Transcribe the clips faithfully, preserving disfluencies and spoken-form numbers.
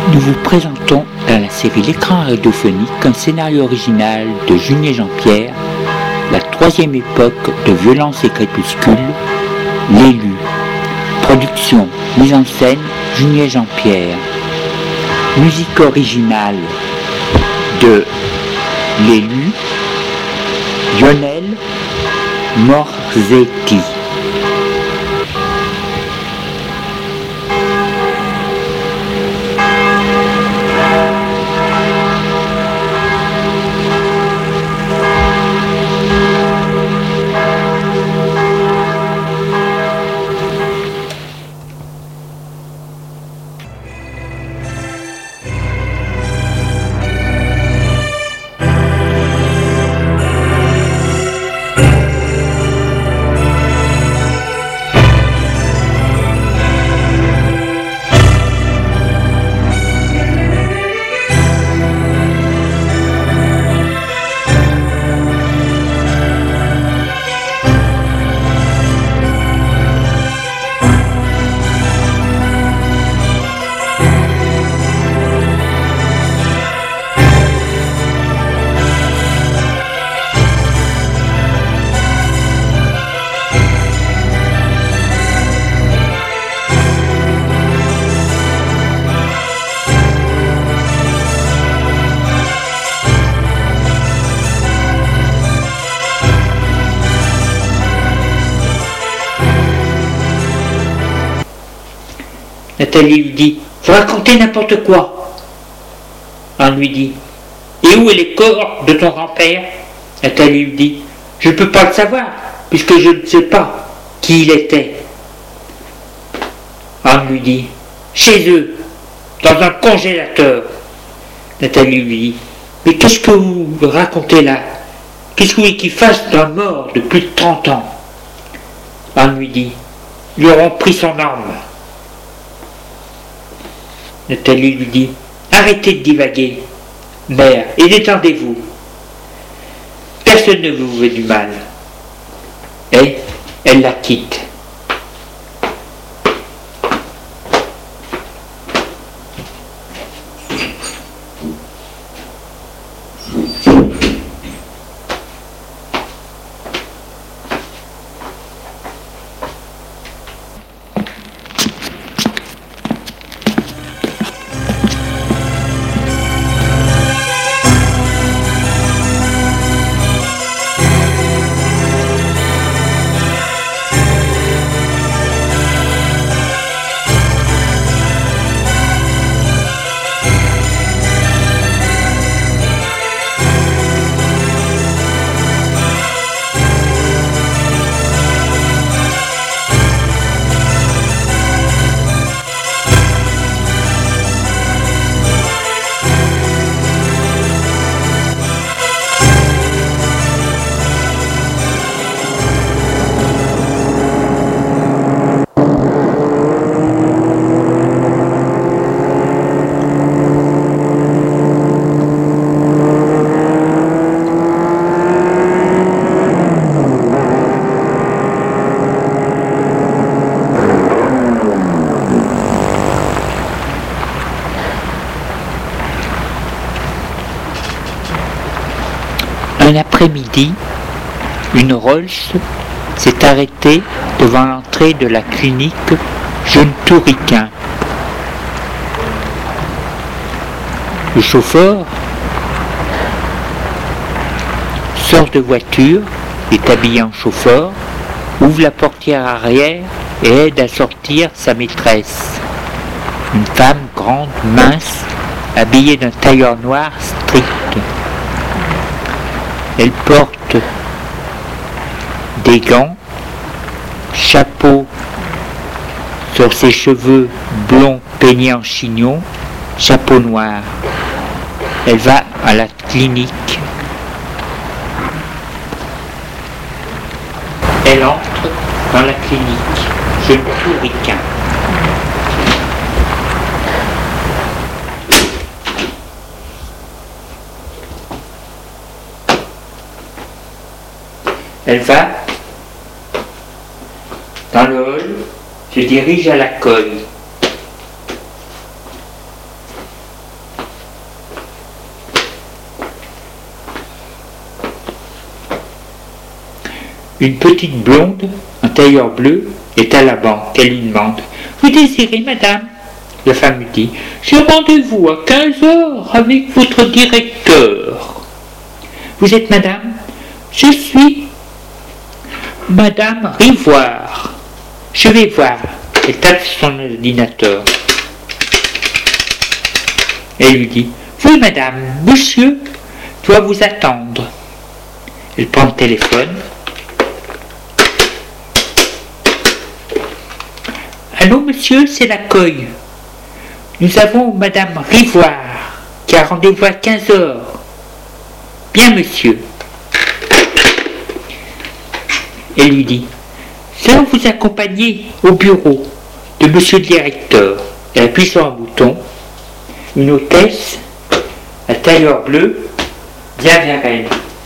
Nous vous présentons dans la série L'écran radiophonique un scénario original de Junier Jean-Pierre, la troisième époque de Violence et Crépuscule, L'élu. Production, mise en scène, Junier Jean-Pierre. Musique originale de L'élu, Lionel Morzetti. Nathalie lui dit « Vous racontez n'importe quoi !» On lui dit « Et où est le corps de ton grand-père ?» Nathalie lui dit « Je ne peux pas le savoir, puisque je ne sais pas qui il était. » On lui dit « Chez eux, dans un congélateur. » Nathalie lui dit « Mais qu'est-ce que vous racontez là? Qu'est-ce que vous voulez qu'il fasse d'un mort de plus de trente ans ?» On lui dit « Ils auront pris son arme. » Nathalie lui dit « Arrêtez de divaguer, mère, et détendez-vous. Personne ne vous veut du mal. » Et elle la quitte. Un après-midi, une Rolls s'est arrêtée devant l'entrée de la clinique Jeune Touriquin. Le chauffeur sort de voiture, est habillé en chauffeur, ouvre la portière arrière et aide à sortir sa maîtresse. Une femme grande, mince, habillée d'un tailleur noir strict. Elle porte des gants, chapeau sur ses cheveux blonds peignés en chignon, chapeau noir. Elle va à la clinique. Elle entre dans la clinique Jeune Touriquin. Elle va dans le hall, se dirige à l'accueil. Une petite blonde, en tailleur bleu, est à la banque. Elle lui demande « Vous désirez, madame ?» La femme lui dit « J'ai rendez-vous à quinze heures avec votre directeur. »« Vous êtes madame ?»« Je suis madame Rivoire. »« Je vais voir. » Elle tape sur son ordinateur. Elle lui dit « Oui, madame, monsieur doit vous attendre. » Elle prend le téléphone. « Allô, monsieur, c'est l'accueil. Nous avons madame Rivoire qui a rendez-vous à quinze heures. » « Bien, monsieur. » Elle lui dit « Je vais vous accompagner au bureau de monsieur le directeur. » Elle appuie sur un bouton. Une hôtesse, à tailleur bleu, vient vers elle.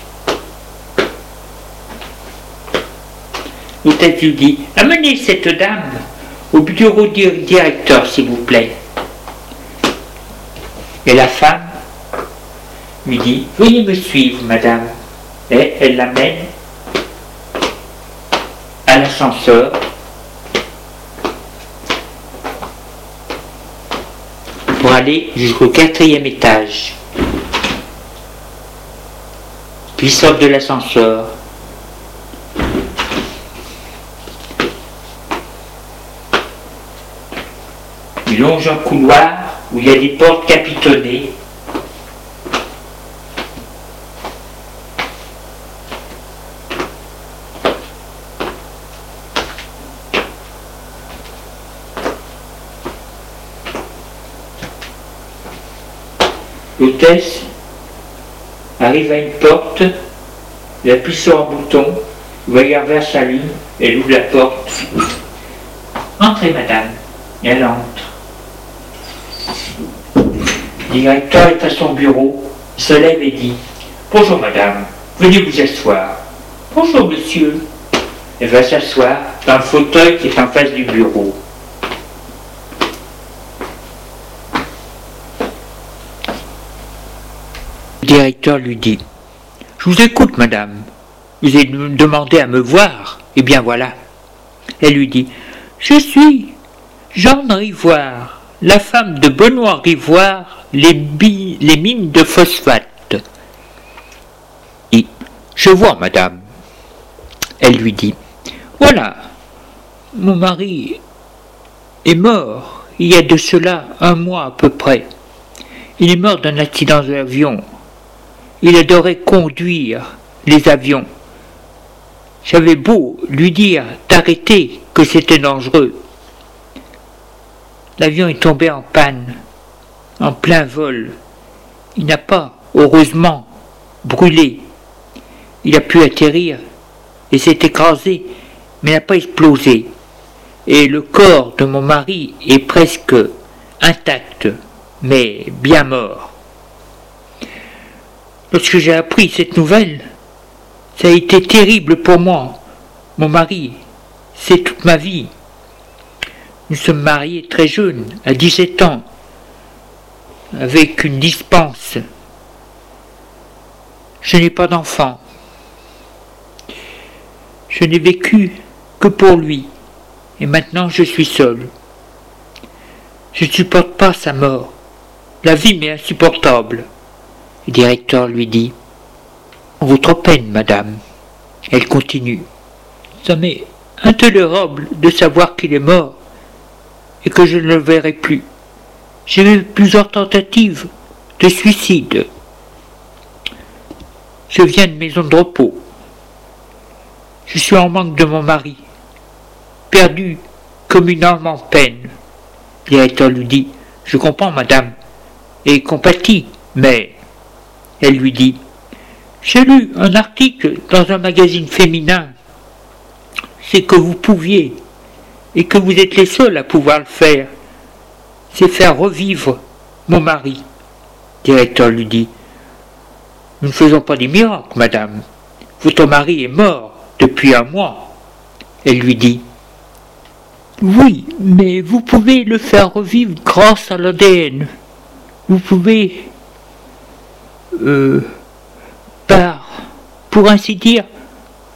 L'hôtesse lui dit « Amenez cette dame au bureau du directeur, s'il vous plaît. » Et la femme lui dit « Veuillez me suivre, madame. » Et elle l'amène à l'ascenseur. Pour aller jusqu'au quatrième étage. Puis sort de l'ascenseur. Il longe un couloir où il y a des portes capitonnées. L'hôtesse arrive à une porte, elle appuie sur un bouton, le voyageur s'allume, elle ouvre la porte. « Entrez, madame. » Et elle entre. Le directeur est à son bureau, il se lève et dit « Bonjour, madame, veuillez vous asseoir. »« Bonjour, monsieur. » Elle va s'asseoir dans le fauteuil qui est en face du bureau. Le directeur lui dit « Je vous écoute, madame. Vous avez demandé à me voir. Eh bien, voilà. » Elle lui dit « Je suis Jeanne Rivoire, la femme de Benoît Rivoire, les, bi- les mines de phosphate. » Et « Je vois, madame. » Elle lui dit « Voilà, mon mari est mort il y a de cela un mois à peu près. Il est mort d'un accident d'avion. Il adorait conduire les avions. J'avais beau lui dire d'arrêter, que c'était dangereux. L'avion est tombé en panne, en plein vol. Il n'a pas, heureusement, brûlé. Il a pu atterrir et s'est écrasé, mais n'a pas explosé. Et le corps de mon mari est presque intact, mais bien mort. Lorsque j'ai appris cette nouvelle, ça a été terrible pour moi. Mon mari, c'est toute ma vie. Nous sommes mariés très jeunes, à dix-sept ans, avec une dispense. Je n'ai pas d'enfant. Je n'ai vécu que pour lui, et maintenant je suis seul. Je ne supporte pas sa mort. La vie m'est insupportable. Le directeur lui dit « Votre peine, madame. » Elle continue « Ça m'est intolérable de savoir qu'il est mort et que je ne le verrai plus. J'ai eu plusieurs tentatives de suicide. Je viens de maison de repos. Je suis en manque de mon mari, perdu comme une âme en peine. » Le directeur lui dit « Je comprends, madame, et compatis, mais... » Elle lui dit « J'ai lu un article dans un magazine féminin. C'est que vous pouviez, et que vous êtes les seuls à pouvoir le faire. C'est faire revivre mon mari. » Le directeur lui dit « Nous ne faisons pas des miracles, madame. Votre mari est mort depuis un mois. » Elle lui dit « Oui, mais vous pouvez le faire revivre grâce à l'A D N. Vous pouvez... Euh, par, pour ainsi dire,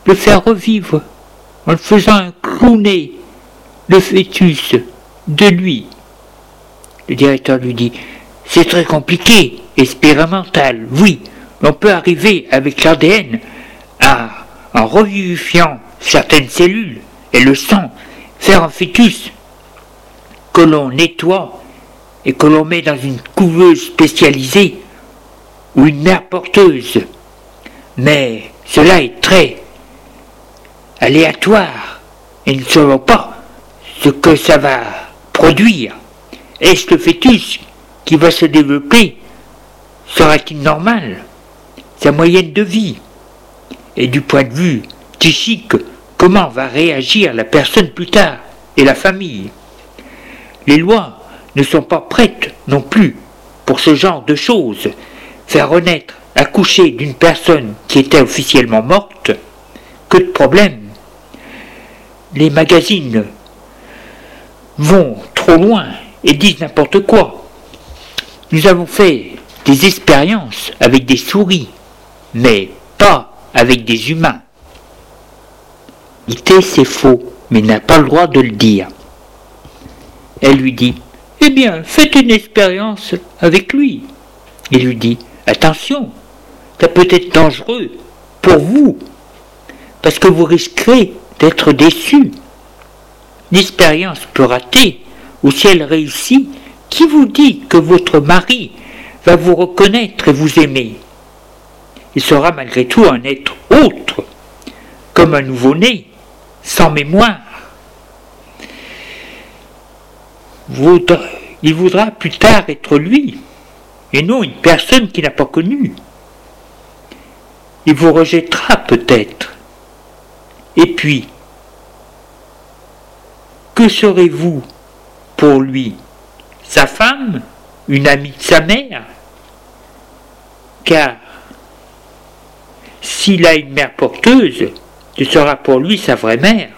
le faire revivre en le faisant clowner le fœtus de lui. Le directeur lui dit « C'est très compliqué, expérimental, oui, on peut arriver avec l'A D N à, en revivifiant certaines cellules et le sang, faire un fœtus que l'on nettoie et que l'on met dans une couveuse spécialisée ou une mère porteuse. Mais cela est très aléatoire et nous ne savons pas ce que ça va produire. Est-ce le fœtus qui va se développer sera-t-il normal? Sa moyenne de vie? Et du point de vue psychique, comment va réagir la personne plus tard et la famille? Les lois ne sont pas prêtes non plus pour ce genre de choses. Faire renaître, accoucher d'une personne qui était officiellement morte, que de problèmes. Les magazines vont trop loin et disent n'importe quoi. Nous avons fait des expériences avec des souris, mais pas avec des humains. C'est faux, mais n'a pas le droit de le dire. Elle lui dit « Eh bien, faites une expérience avec lui. » Il lui dit « Attention, ça peut être dangereux pour vous, parce que vous risquerez d'être déçu. L'expérience peut rater, ou si elle réussit, qui vous dit que votre mari va vous reconnaître et vous aimer? Il sera malgré tout un être autre, comme un nouveau-né, sans mémoire. Voudra, il voudra plus tard être lui, et non une personne qu'il n'a pas connue. Il vous rejettera peut-être. Et puis, que serez-vous pour lui? Sa femme? Une amie de sa mère? Car s'il a une mère porteuse, ce sera pour lui sa vraie mère.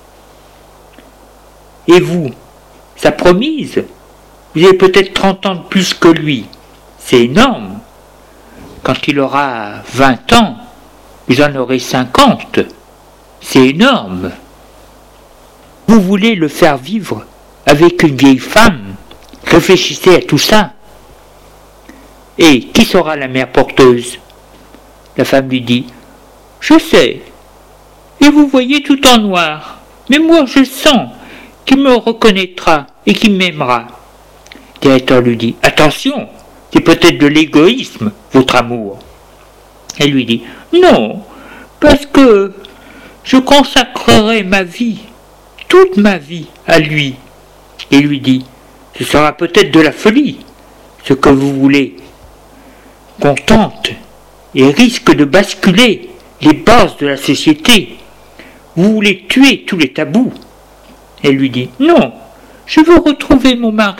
Et vous, sa promise? Vous avez peut-être trente ans de plus que lui. C'est énorme. Quand il aura vingt ans, vous en aurez cinquante. C'est énorme. Vous voulez le faire vivre avec une vieille femme? Réfléchissez à tout ça. Et qui sera la mère porteuse? La femme lui dit « Je sais. Et vous voyez tout en noir. Mais moi je sens qu'il me reconnaîtra et qu'il m'aimera. » Le directeur lui dit « Attention, c'est peut-être de l'égoïsme, votre amour. » Elle lui dit « Non, parce que je consacrerai ma vie, toute ma vie, à lui. » Et lui dit « Ce sera peut-être de la folie, ce que vous voulez. Qu'on tente et risque de basculer les bases de la société. Vous voulez tuer tous les tabous. » Elle lui dit « Non, je veux retrouver mon mari. »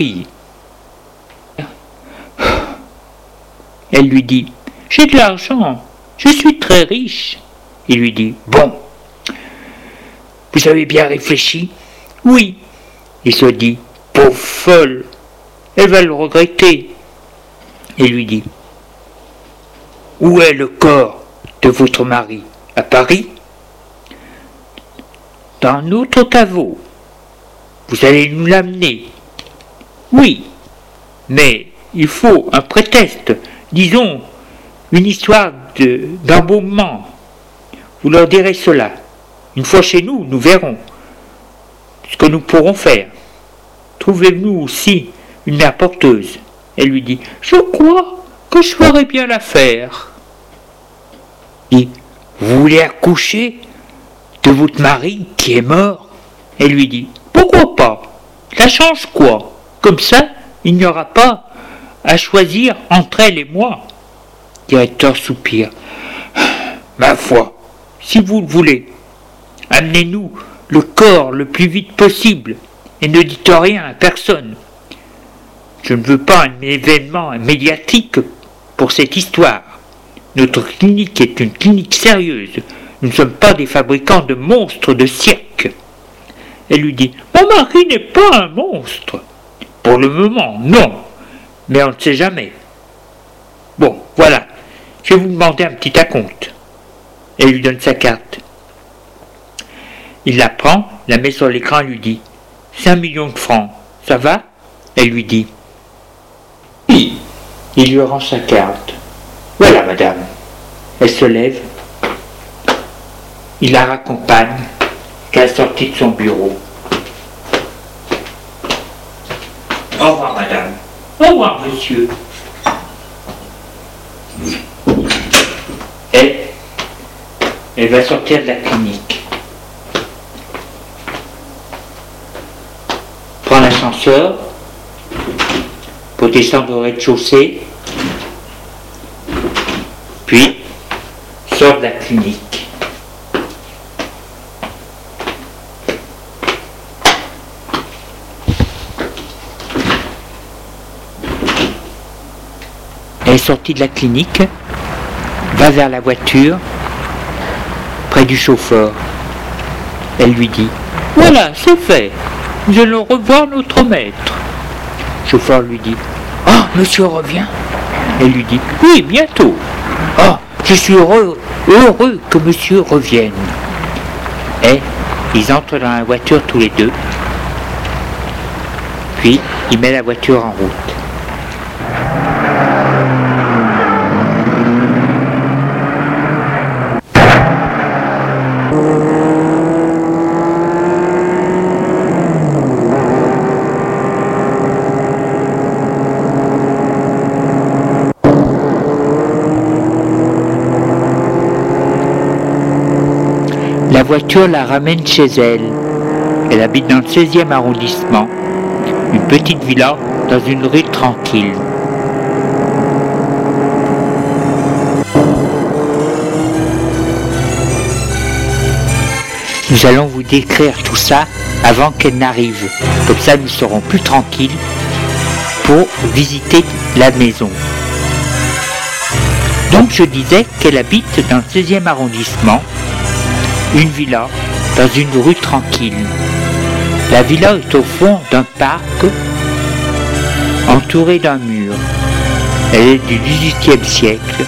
Elle lui dit « J'ai de l'argent, je suis très riche. » Il lui dit « Bon, vous avez bien réfléchi? » « Oui. » Il se dit « Pauvre folle, elle va le regretter. » Il lui dit « Où est le corps de votre mari? À Paris? » « Dans un autre caveau. Vous allez nous l'amener. » « Oui, mais il faut un prétexte, disons, une histoire de, d'embaumement. Vous leur direz cela. Une fois chez nous, nous verrons ce que nous pourrons faire. Trouvez-nous aussi une mère porteuse. » Elle lui dit « Je crois que je ferai bien l'affaire. » Il dit « Vous voulez accoucher de votre mari qui est mort? » Elle lui dit « Pourquoi pas? Ça change quoi? Comme ça, il n'y aura pas à choisir entre elle et moi. » Le directeur soupire. « Ma foi, si vous le voulez, amenez-nous le corps le plus vite possible et ne dites rien à personne. Je ne veux pas un événement médiatique pour cette histoire. Notre clinique est une clinique sérieuse. Nous ne sommes pas des fabricants de monstres de cirque. » Elle lui dit « Mon mari n'est pas un monstre. » « Pour le moment, non. Mais on ne sait jamais. Bon, voilà. Je vais vous demander un petit acompte. » Elle lui donne sa carte. « Il la prend, la met sur l'écran et lui dit « C'est un million de francs, ça va ?» Elle lui dit « Oui. » Il lui rend sa carte. « Voilà, madame. » Elle se lève. Il la raccompagne qu'à la sortie de son bureau. « Au revoir, madame. »« Au revoir, monsieur. » Et elle va sortir de la clinique. Prend l'ascenseur pour descendre au rez-de-chaussée, puis sort de la clinique. Elle est sortie de la clinique, va vers la voiture, près du chauffeur. Elle lui dit « Voilà, c'est fait. Nous allons revoir notre maître. » Le chauffeur lui dit « Ah, monsieur revient ?» Elle lui dit « Oui, bientôt. Ah, je suis heureux, heureux que monsieur revienne. » Et ils entrent dans la voiture tous les deux. Puis, il met la voiture en route. La voiture la ramène chez elle. Elle habite dans le seizième arrondissement, une petite villa dans une rue tranquille. Nous allons vous décrire tout ça avant qu'elle n'arrive. Comme ça, nous serons plus tranquilles pour visiter la maison. Donc, je disais qu'elle habite dans le seizième arrondissement, une villa dans une rue tranquille. La villa est au fond d'un parc entouré d'un mur. Elle est du dix-huitième siècle.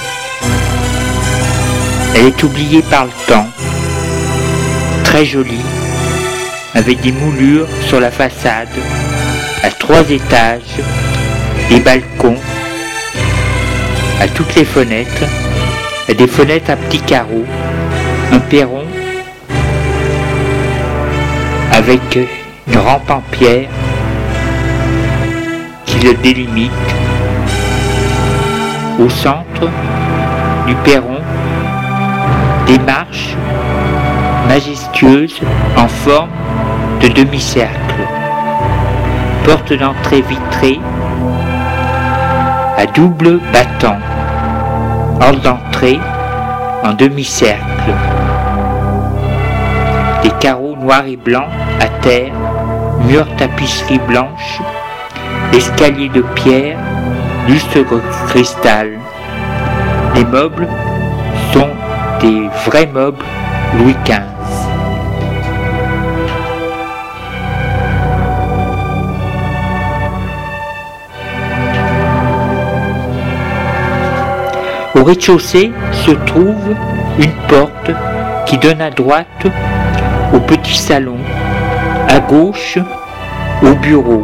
Elle est oubliée par le temps. Très jolie, avec des moulures sur la façade, à trois étages, des balcons, à toutes les fenêtres, et des fenêtres à petits carreaux, un perron avec une rampe en pierre qui le délimite. Au centre du perron, des marches majestueuses en forme de demi-cercle. Porte d'entrée vitrée à double battant. Hall d'entrée en demi-cercle. Des carreaux noirs et blancs à terre, murs tapisserie blanche, escalier de pierre, lustre cristal. Les meubles sont des vrais meubles Louis quinze. Au rez-de-chaussée se trouve une porte qui donne à droite au petit salon, à gauche au bureau.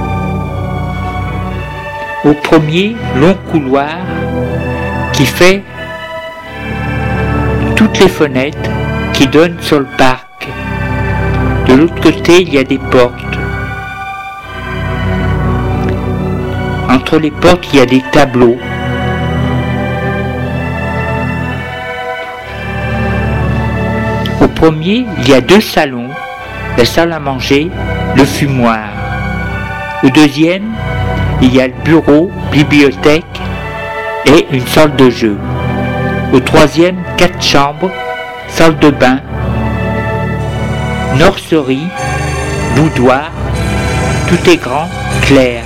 Au premier long couloir qui fait toutes les fenêtres qui donnent sur le parc. De l'autre côté, il y a des portes. Entre les portes, il y a des tableaux. Au premier, il y a deux salons, la salle à manger, le fumoir. Au deuxième, il y a le bureau, bibliothèque et une salle de jeu. Au troisième, quatre chambres, salle de bain, nurserie, boudoir, tout est grand, clair.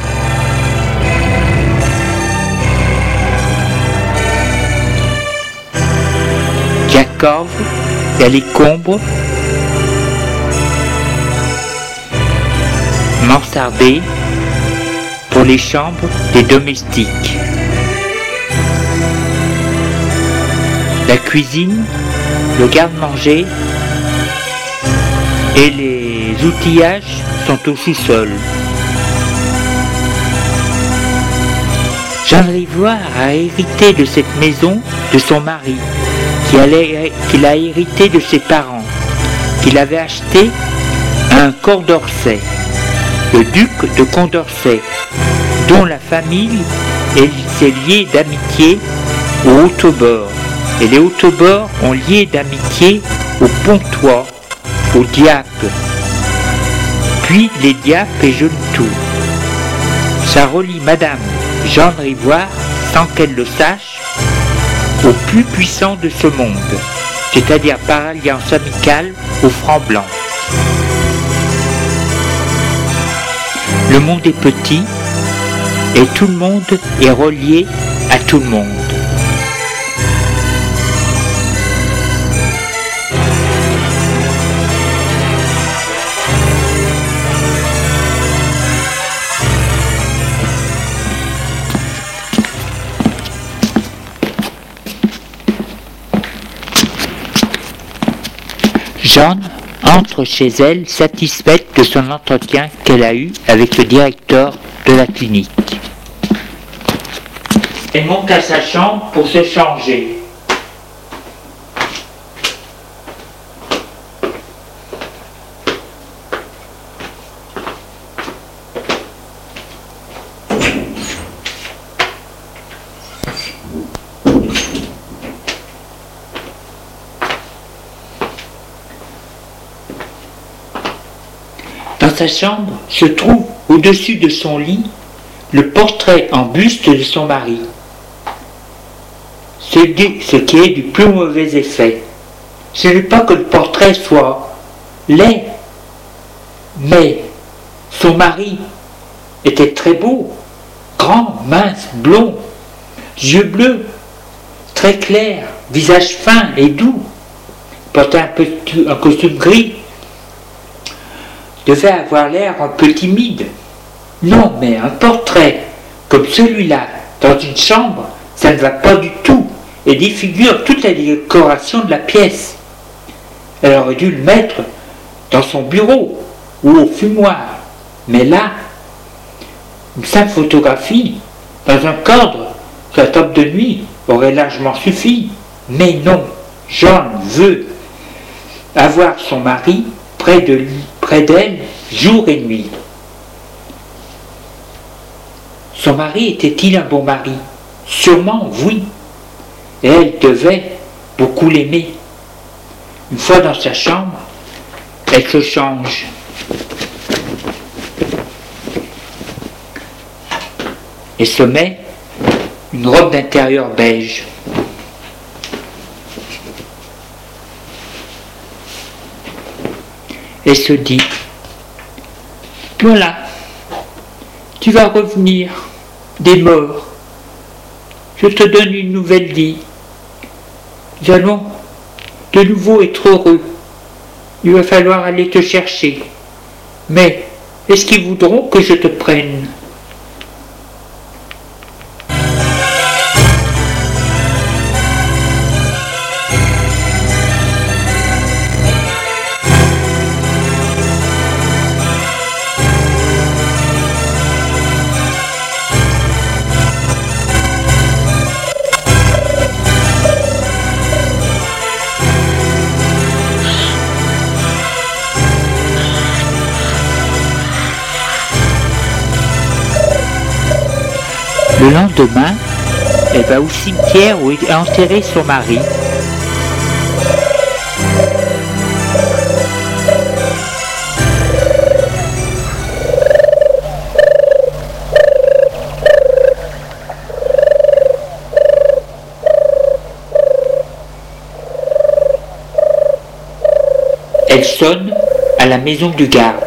Jacov, il y a les combres, mansardées pour les chambres des domestiques. La cuisine, le garde-manger et les outillages sont au sous-sol. Jean de Rivoire a hérité de cette maison de son mari, qu'il a hérité de ses parents, qu'il avait acheté à un Condorcet, le duc de Condorcet, dont la famille s'est liée d'amitié aux Hautobord, et les Hautobord ont lié d'amitié aux Pontois, aux Diapes, puis les Diapes et Genetou. Ça relie Madame Jean de Rivoire, sans qu'elle le sache, au plus puissant de ce monde, c'est-à-dire par alliance amicale au franc blanc. Le monde est petit et tout le monde est relié à tout le monde. Jeanne entre chez elle satisfaite de son entretien qu'elle a eu avec le directeur de la clinique. Elle monte à sa chambre pour se changer. Dans sa chambre se trouve au-dessus de son lit le portrait en buste de son mari, ce qui est du plus mauvais effet. Ce n'est pas que le portrait soit laid, mais son mari était très beau, grand, mince, blond, yeux bleus, très clairs, visage fin et doux, portait un, petit, un costume gris, devait avoir l'air un peu timide. Non, mais un portrait comme celui-là dans une chambre, ça ne va pas du tout et défigure toute la décoration de la pièce. Elle aurait dû le mettre dans son bureau ou au fumoir. Mais là, une simple photographie dans un cadre sur la table de nuit aurait largement suffi. Mais non, Jeanne veut avoir son mari près de lui, près d'elle, jour et nuit. Son mari était-il un bon mari? Sûrement, oui. Et elle devait beaucoup l'aimer. Une fois dans sa chambre, elle se change. Et se met une robe d'intérieur beige. Et se dit, voilà, tu vas revenir des morts. Je te donne une nouvelle vie. Nous allons de nouveau être heureux. Il va falloir aller te chercher. Mais est-ce qu'ils voudront que je te prenne ? Le lendemain, elle va au cimetière où est enterré son mari. Elle sonne à la maison du garde.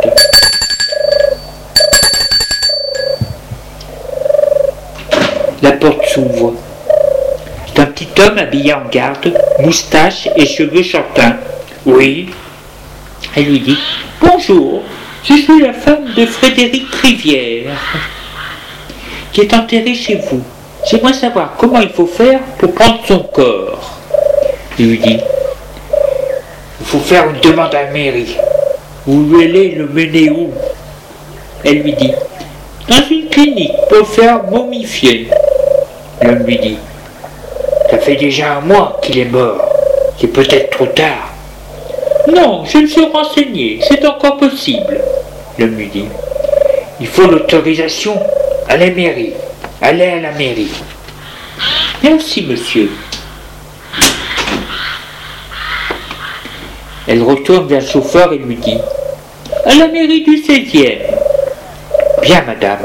La porte s'ouvre. C'est un petit homme habillé en garde, moustache et cheveux châtains. Oui. Elle lui dit, bonjour, je suis la femme de Frédéric Rivière, qui est enterré chez vous. J'aimerais savoir comment il faut faire pour prendre son corps. Il lui dit, il faut faire une demande à la mairie. Vous voulez le mener où? Elle lui dit, dans une clinique pour faire momifier. L'homme lui dit, ça fait déjà un mois qu'il est mort. C'est peut-être trop tard. Non, je me suis renseigné, c'est encore possible. L'homme lui dit, il faut l'autorisation à la mairie. Allez à la mairie. Merci, monsieur. Elle retourne vers le chauffeur et lui dit, à la mairie du seizième. Bien, madame.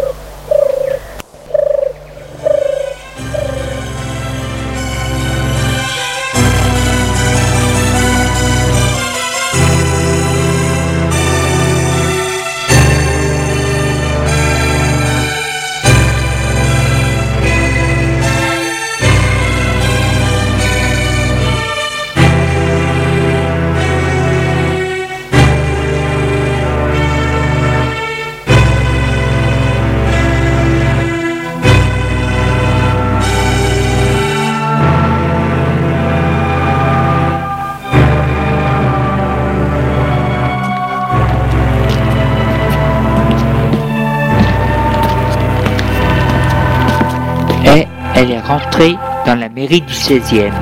Et elle est rentrée dans la mairie du seizième.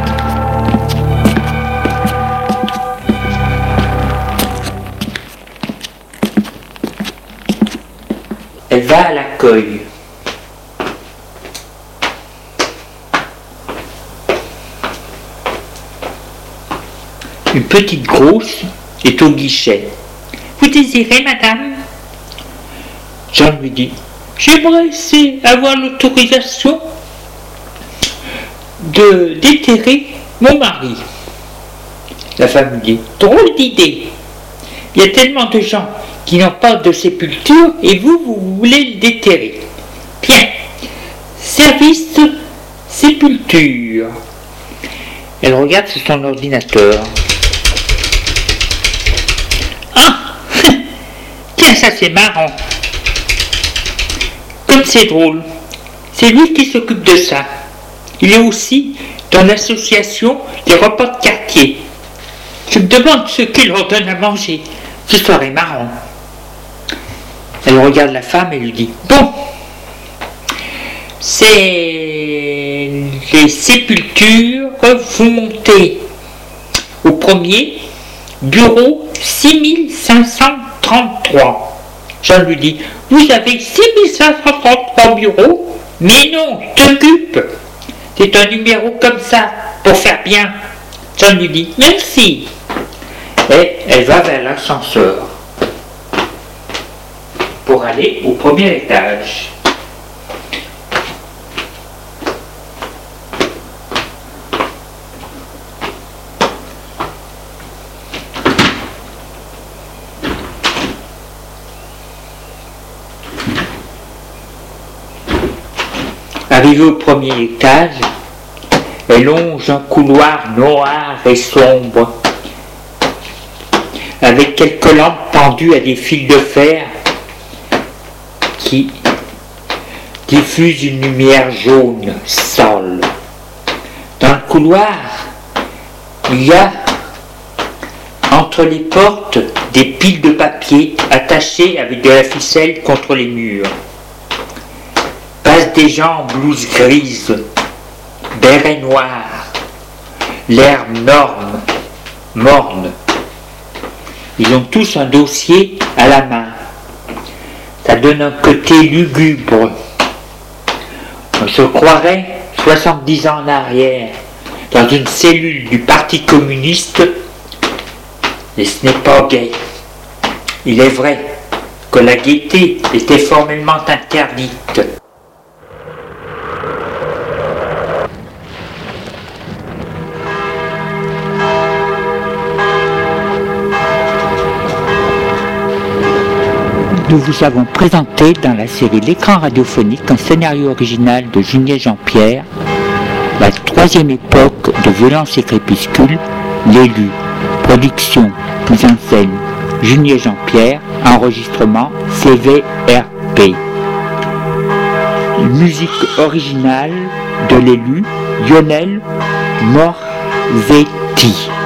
Elle va à l'accueil. Une petite grosse est au guichet. Vous désirez, madame? Jean lui dit, j'aimerais essayer avoir l'autorisation de déterrer mon mari. La femme dit, drôle d'idée. Il y a tellement de gens qui n'ont pas de sépulture et vous, vous voulez le déterrer. Bien. Service sépulture. Elle regarde sur son ordinateur. Ah, tiens, ça c'est marrant. Comme c'est drôle. C'est lui qui s'occupe de ça. Il est aussi dans l'association des repas de quartier. Je me demande ce qu'il leur donne à manger. Ce serait marrant. Elle regarde la femme et lui dit, bon, c'est les sépultures, vous montez au premier, bureau six mille cinq cent trente-trois. Jean lui dit, vous avez six mille cinq cent trente-trois bureaux? Mais non, t'occupe. C'est un numéro comme ça, pour faire bien. Jean lui dit, merci. Et elle va vers l'ascenseur pour aller au premier étage. Arrivée au premier étage, elle longe un couloir noir et sombre, avec quelques lampes pendues à des fils de fer qui diffusent une lumière jaune, sale. Dans le couloir, il y a entre les portes des piles de papier attachées avec de la ficelle contre les murs. Passent des gens en blouse grise, béret noir, l'air norme, morne. Ils ont tous un dossier à la main. Ça donne un côté lugubre. On se croirait soixante-dix ans en arrière, dans une cellule du Parti communiste, et ce n'est pas gai. Il est vrai que la gaieté était formellement interdite. Nous vous avons présenté dans la série L'écran radiophonique un scénario original de Junier Jean-Pierre, la troisième époque de Violence et Crépuscule, l'élu, production, mise en scène, Junier Jean-Pierre, enregistrement C V R P. Musique originale de l'élu, Lionel Morzetti.